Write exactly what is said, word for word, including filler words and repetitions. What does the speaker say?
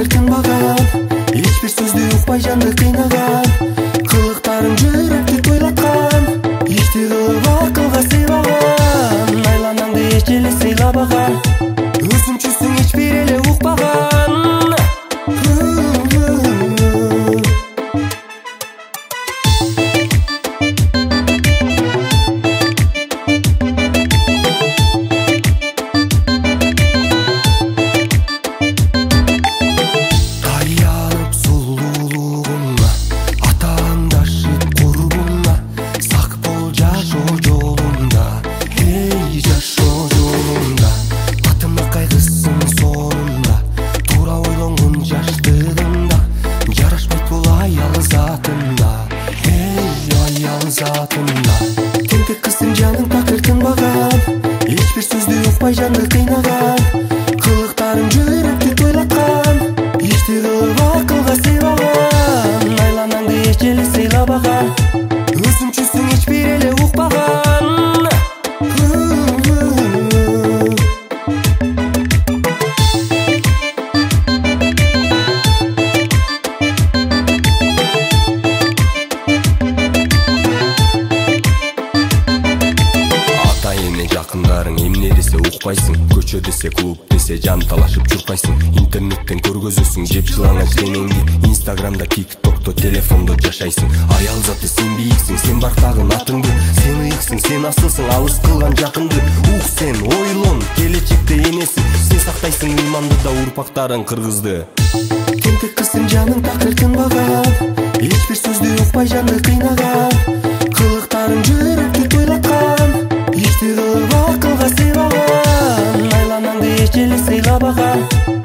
такыр тынбаган, эч бир сөздү укпай жанды кыйнаган, кылыктарың жүрөктү тойлаткан, ишти кылып акылга сыйбаган, айланаңды эч эле сыйлабаган, өзүңчүсүң эч бир эле укпаган. Тентек кыздың жаның такыр тынбаган, эч бир сөздү укпай жанды кыйнаган, кылыктарың жүрөктү тойлаткан, ишти кылып акылга сыйбаган, айланаңды эч эле сыйлабаган, өзүңчүсүң эч бир эле укпаган. Жакындарың эмне десе укпайсың, көчө десе клуб десе жан талашып чуркайсың, интернеттен көргөзөсүң жеп жылаңач денеңди, инстаграмда тиктокто телефондо жашайсың. Аял заты сен бийиксиң, сен бартагын атыңды, сен ыйыксың, сен асылсың, алыс кылган жакынды, ук сен ойлон, келечекте энесиң, сен сактайсың ыйманды да урпактарың кыргызды. Тентек кыздың жаның такыр тынбаган, эч бир сөздү укпай жанды кыйнаган, кылыктарың жүрөктү тойлаткан, ишти кылып акылга сыйбаган, айланаңды эч эле сыйлабаган.